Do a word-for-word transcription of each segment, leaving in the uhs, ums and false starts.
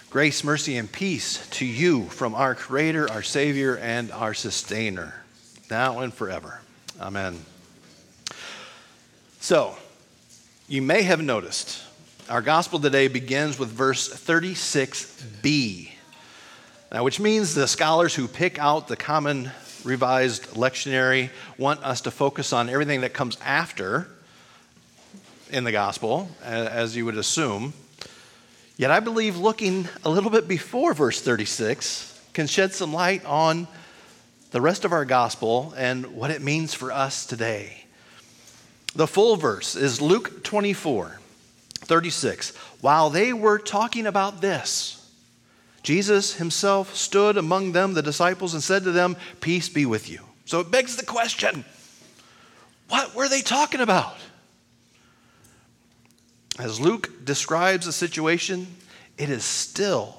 Grace, mercy, and peace to you from our Creator, our Savior, and our Sustainer, now and forever. Amen. So, you may have noticed, our gospel today begins with verse thirty-six b, now, which means the scholars who pick out the Common Revised Lectionary want us to focus on everything that comes after in the gospel, as you would assume. Yet I believe looking a little bit before verse thirty-six can shed some light on the rest of our gospel and what it means for us today. The full verse is Luke twenty-four, thirty-six. While they were talking about this, Jesus himself stood among them, the disciples, and said to them, "Peace be with you." So it begs the question, what were they talking about? As Luke describes the situation, it is still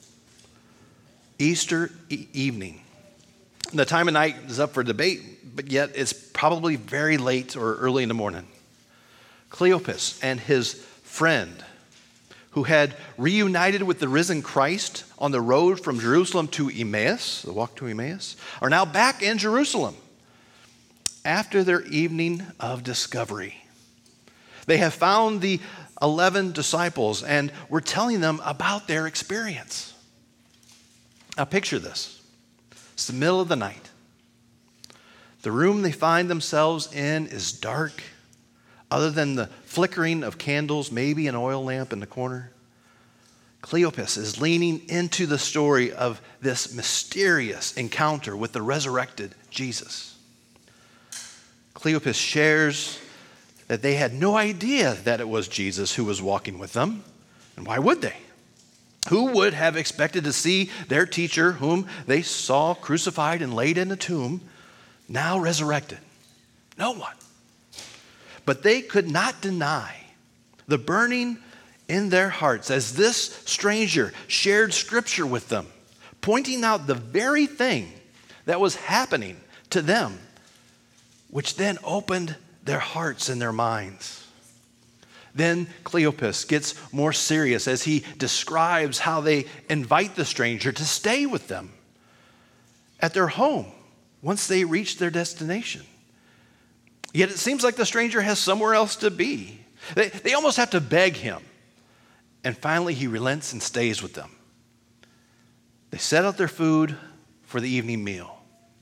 Easter e- evening. The time of night is up for debate, but yet it's probably very late or early in the morning. Cleopas and his friend, who had reunited with the risen Christ on the road from Jerusalem to Emmaus, the walk to Emmaus, are now back in Jerusalem after their evening of discovery. They have found the eleven disciples, and we're telling them about their experience. Now picture this. It's the middle of the night. The room they find themselves in is dark, other than the flickering of candles, maybe an oil lamp in the corner. Cleopas is leaning into the story of this mysterious encounter with the resurrected Jesus. Cleopas shares that they had no idea that it was Jesus who was walking with them. And why would they? Who would have expected to see their teacher, whom they saw crucified and laid in a tomb, now resurrected? No one. But they could not deny the burning in their hearts as this stranger shared scripture with them, pointing out the very thing that was happening to them, which then opened their hearts and their minds. Then Cleopas gets more serious as he describes how they invite the stranger to stay with them at their home once they reach their destination. Yet it seems like the stranger has somewhere else to be. They, they almost have to beg him. And finally he relents and stays with them. They set out their food for the evening meal.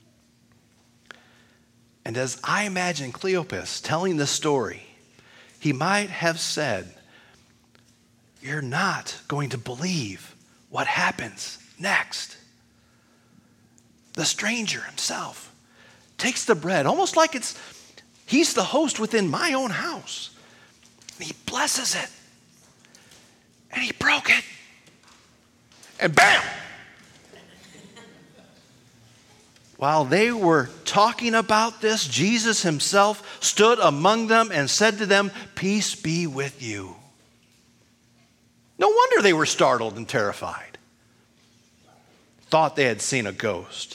And as I imagine Cleopas telling this story, he might have said, "You're not going to believe what happens next." The stranger himself takes the bread, almost like it's he's the host within my own house. And he blesses it. And he broke it. And bam! While they were talking about this, Jesus himself stood among them and said to them, "Peace be with you." No wonder they were startled and terrified. Thought they had seen a ghost.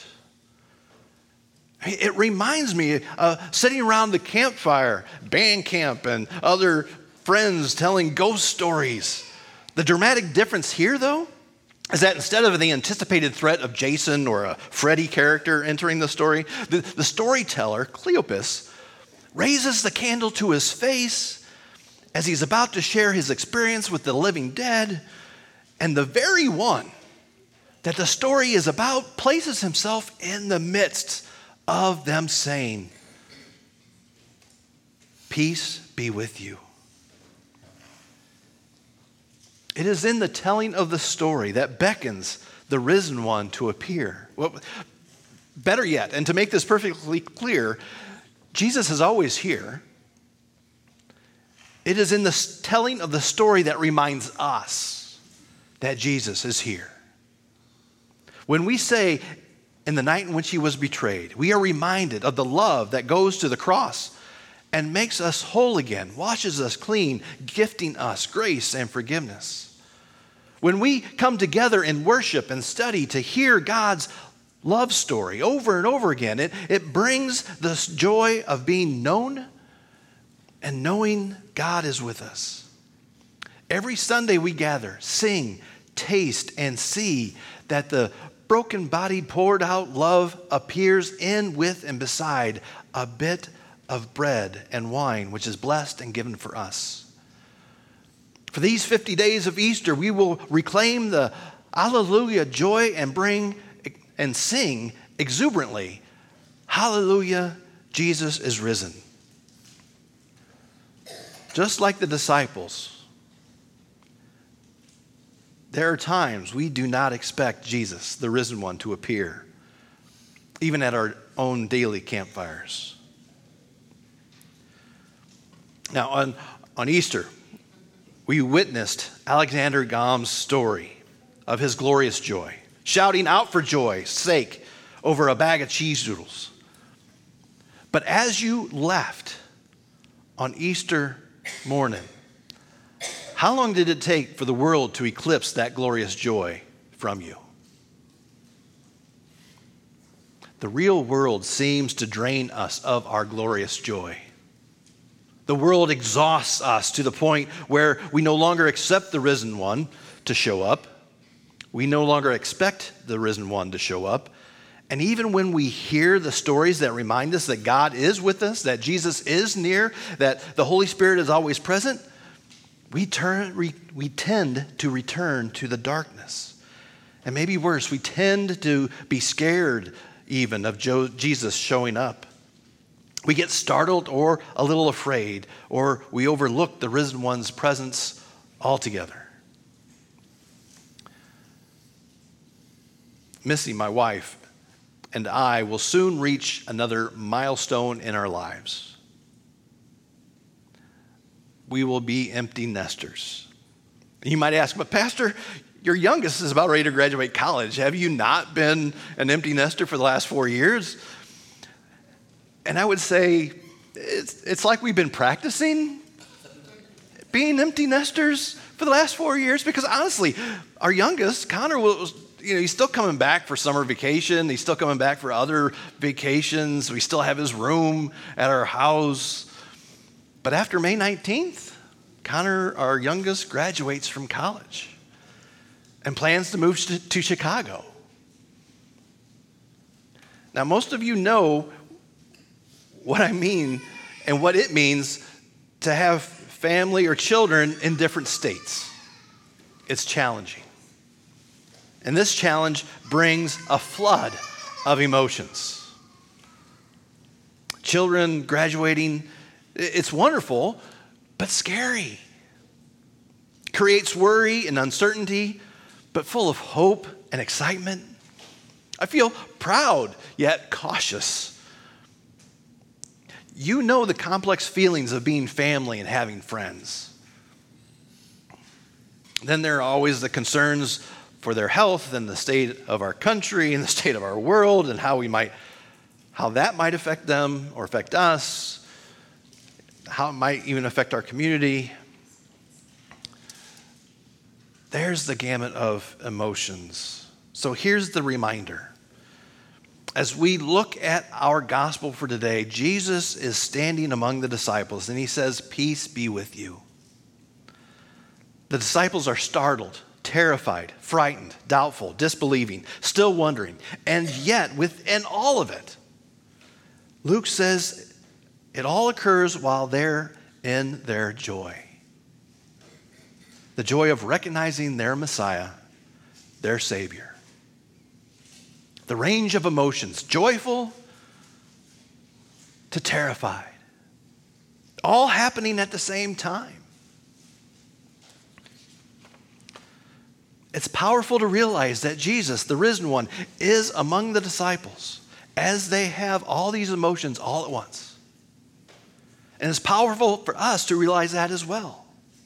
It reminds me of sitting around the campfire, band camp, and other friends telling ghost stories. The dramatic difference here, though, is that instead of the anticipated threat of Jason or a Freddy character entering the story, the, the storyteller, Cleopas, raises the candle to his face as he's about to share his experience with the living dead, and the very one that the story is about places himself in the midst of them, saying, "Peace be with you." It is in the telling of the story that beckons the risen one to appear. Well, better yet, and to make this perfectly clear, Jesus is always here. It is in the telling of the story that reminds us that Jesus is here. When we say, "In the night in which he was betrayed," we are reminded of the love that goes to the cross and makes us whole again, washes us clean, gifting us grace and forgiveness. When we come together in worship and study to hear God's love story over and over again, it, it brings the joy of being known and knowing God is with us. Every Sunday we gather, sing, taste and see that the broken body poured out love appears in, with, and beside a bit of bread and wine, which is blessed and given for us. For these fifty days of Easter, we will reclaim the Alleluia joy and bring and sing exuberantly, Hallelujah, Jesus is risen. Just like the disciples, there are times we do not expect Jesus, the risen one, to appear, even at our own daily campfires. Now, on, on Easter, we witnessed Alexander Gom's story of his glorious joy, shouting out for joy's sake over a bag of cheese doodles. But as you left on Easter morning, how long did it take for the world to eclipse that glorious joy from you? The real world seems to drain us of our glorious joy. The world exhausts us to the point where we no longer accept the risen one to show up. We no longer expect the risen one to show up. And even when we hear the stories that remind us that God is with us, that Jesus is near, that the Holy Spirit is always present, we turn, we, we tend to return to the darkness. And maybe worse, we tend to be scared even of Jo- Jesus showing up. We get startled or a little afraid, or we overlook the risen one's presence altogether. Missy, my wife, and I will soon reach another milestone in our lives. We will be empty nesters. You might ask, but Pastor, your youngest is about ready to graduate college. Have you not been an empty nester for the last four years? And I would say, it's, it's like we've been practicing being empty nesters for the last four years, because honestly, our youngest, Connor, was, you know, he's still coming back for summer vacation. He's still coming back for other vacations. We still have his room at our house. But after May nineteenth, Connor, our youngest, graduates from college and plans to move to, to Chicago. Now, most of you know what I mean and what it means to have family or children in different states. It's challenging. And this challenge brings a flood of emotions. Children graduating, it's wonderful, but scary. Creates worry and uncertainty, but full of hope and excitement. I feel proud, yet cautious. You know the complex feelings of being family and having friends. Then there are always the concerns for their health and the state of our country and the state of our world and how we might, how that might affect them or affect us, how it might even affect our community. There's the gamut of emotions. So here's the reminder. As we look at our gospel for today, Jesus is standing among the disciples and he says, "Peace be with you." The disciples are startled, terrified, frightened, doubtful, disbelieving, still wondering. And yet, within all of it, Luke says it all occurs while they're in their joy. The joy of recognizing their Messiah, their Savior. The range of emotions, joyful to terrified, all happening at the same time. It's powerful to realize that Jesus, the risen one, is among the disciples as they have all these emotions all at once. And it's powerful for us to realize that as well.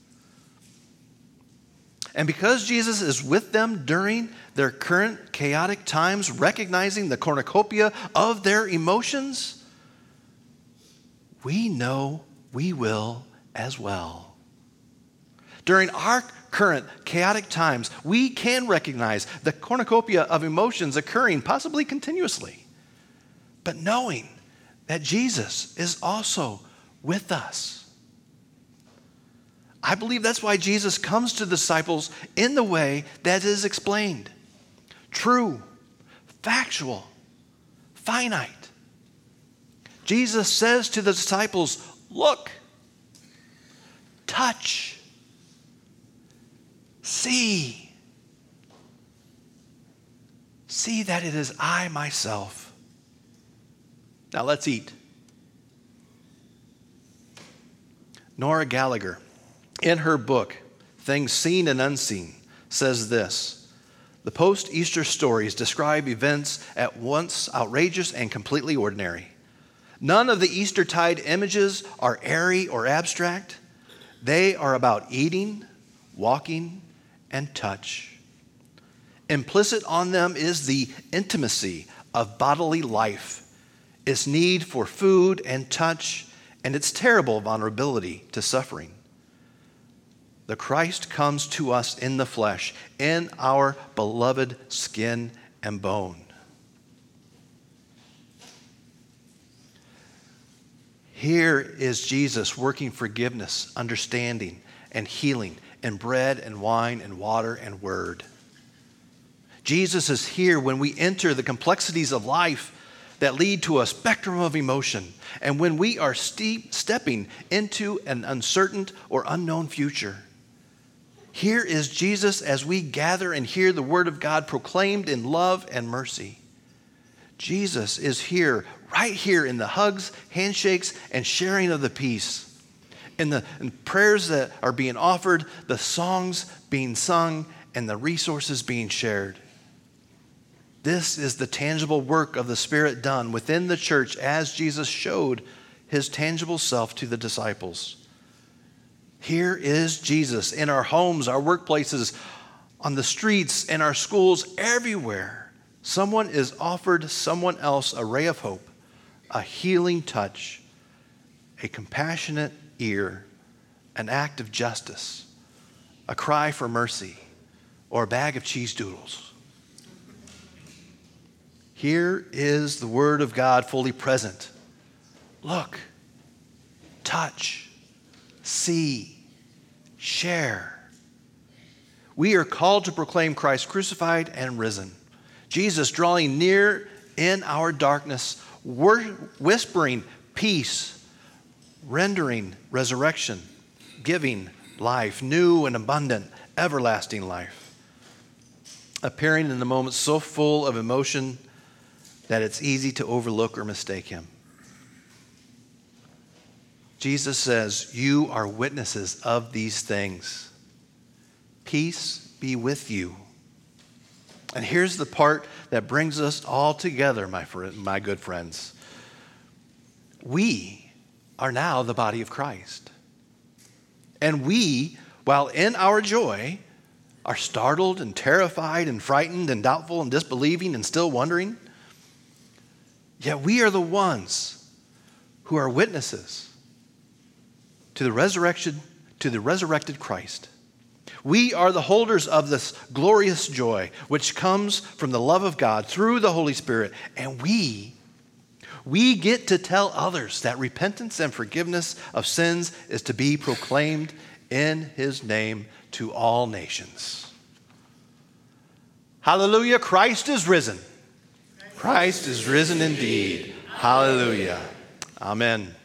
And because Jesus is with them during their current chaotic times, recognizing the cornucopia of their emotions, we know we will as well. During our current chaotic times, we can recognize the cornucopia of emotions occurring possibly continuously, but knowing that Jesus is also with us. I believe that's why Jesus comes to the disciples in the way that is explained. True, factual, finite. Jesus says to the disciples, look, touch, see. See that it is I myself. Now let's eat. Nora Gallagher, in her book, Things Seen and Unseen, says this: the post-Easter stories describe events at once outrageous and completely ordinary. None of the Eastertide images are airy or abstract. They are about eating, walking, and touch. Implicit on them is the intimacy of bodily life, its need for food and touch, and its terrible vulnerability to suffering. The Christ comes to us in the flesh, in our beloved skin and bone. Here is Jesus working forgiveness, understanding, and healing in bread and wine and water and word. Jesus is here when we enter the complexities of life that lead to a spectrum of emotion, and when we are steep, stepping into an uncertain or unknown future. Here is Jesus as we gather and hear the word of God proclaimed in love and mercy. Jesus is here, right here in the hugs, handshakes, and sharing of the peace, in the in prayers that are being offered, the songs being sung, and the resources being shared. This is the tangible work of the Spirit done within the church as Jesus showed his tangible self to the disciples. Here is Jesus in our homes, our workplaces, on the streets, in our schools, everywhere. Someone is offered someone else a ray of hope, a healing touch, a compassionate ear, an act of justice, a cry for mercy, or a bag of cheese doodles. Here is the word of God fully present. Look, touch, see, share. We are called to proclaim Christ crucified and risen. Jesus drawing near in our darkness, whispering peace, rendering resurrection, giving life, new and abundant, everlasting life. Appearing in the moments so full of emotion that it's easy to overlook or mistake him. Jesus says, you are witnesses of these things. Peace be with you. And here's the part that brings us all together, my friend, my good friends. We are now the body of Christ. And we, while in our joy, are startled and terrified and frightened and doubtful and disbelieving and still wondering. Yet we are the ones who are witnesses to the resurrection, to the resurrected Christ. We are the holders of this glorious joy, which comes from the love of God through the Holy Spirit. And we, we get to tell others that repentance and forgiveness of sins is to be proclaimed in his name to all nations. Hallelujah, Christ is risen. Christ is risen indeed. Hallelujah. Amen.